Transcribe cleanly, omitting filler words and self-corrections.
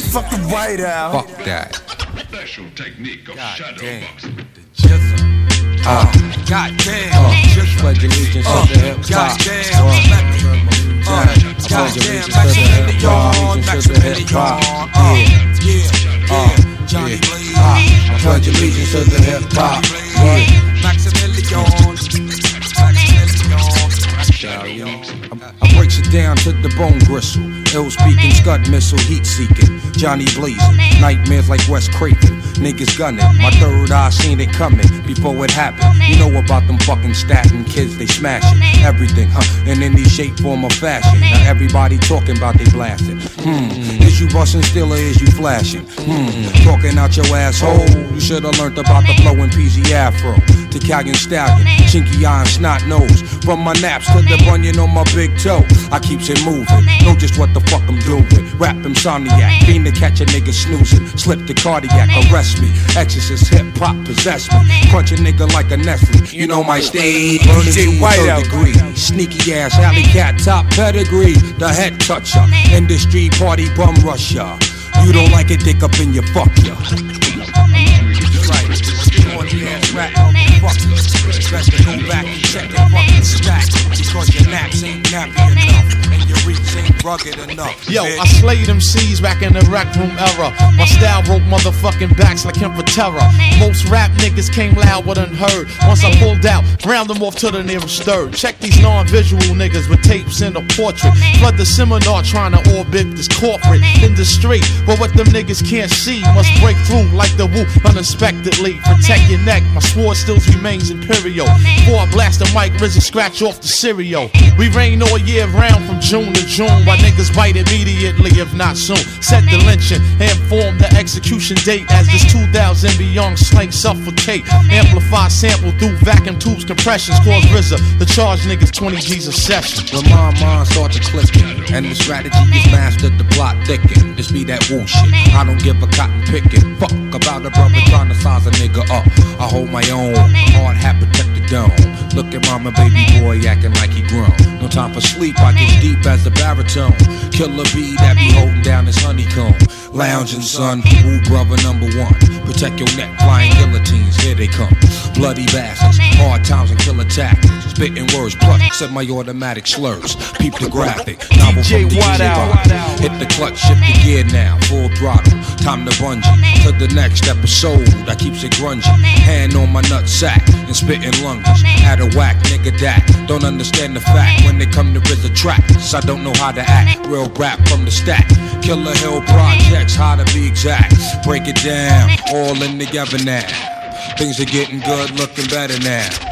Fuck the White Owl. Fuck that. Special technique of shadow boxing. Just pledge allegiance to the hip hop. Pledge allegiance to the hip hop. Allegiance to the hip hop. Pledge allegiance to the hip hop. I breaks it down to the bone gristle. Ill speaking, scud missile, heat seeking. Johnny blazing, nightmares like Wes Craven. Niggas gunning, my third eye seen it coming before it happened. You know about them fucking statin kids, they smashing everything, in any shape, form, or fashion. Now everybody talking about they blasting. Is you busting still or is you flashing? Talking out your asshole. You should've learned about the flowing PZ Afro. Italian stallion, chinky eye and snot nose. From my naps to the bunion on my big toe, I keeps it moving. Know just what the fuck I'm doing. Rap insomniac, fiend to catch a nigga snoozing. Slip the cardiac, arrest me. Exorcist hip hop possess me. Crunch a nigga like a Nestle. You know my stage. DJ White Owl degree. Sneaky ass alley cat top pedigree. The head toucher. Industry party bum rusher. You don't like it, dick up in your fuck ya. Rap, motherfuckers. Best to go back and check your fucking stack. Because your naps ain't nappy enough. And your reach ain't rugged enough. Yo, I slayed them C's back in the rec room era. My style broke motherfucking backs like him for terror. Most rap niggas came loud but unheard. Once I pulled out, round them off to the nearest third. Check these non-visual niggas with tapes and a portrait. Flood the seminar trying to orbit this corporate industry. But what them niggas can't see must break through like the woo unexpectedly. Protect your neck, my sword still remains imperial. Before I blast the mic, RZA scratch off the cereal. We rain all year round from June to June. While niggas bite immediately, if not soon. Set the lynching and inform the execution date. As this 2000 beyond slang suffocate. Amplify sample through vacuum tubes, compressions. Cause RZA the charge niggas 20 G's a session. When my mind starts to clicking and the strategy is mastered, the plot thicken. This be that woo shit. I don't give a cotton picking. Fuck about a brother trying to size a nigga up. I hold my own, hard hat protect the dome. Look at mama, baby boy acting like he grown. No time for sleep, I get deep as the baritone. Killer bee that be holding down his honeycomb. Lounging son, woo brother number one. Protect your neck, flying guillotines, here they come. Bloody bastards, hard times and killer tactics. Spitting words plus semi-automatic slurs. Peep the graphic, novel from DJ White. Hit the clutch, shift the gear now, full throttle. Time to bungee to the next episode. I keeps it grungy. Hand on my nut sack and spitting lunges. Had a whack nigga that don't understand the fact. When they come to RZA tracks, I don't know how to act. Real rap from the stack. Killer Hill projects, how to be exact. Break it down, all in together now. Things are getting good, looking better now.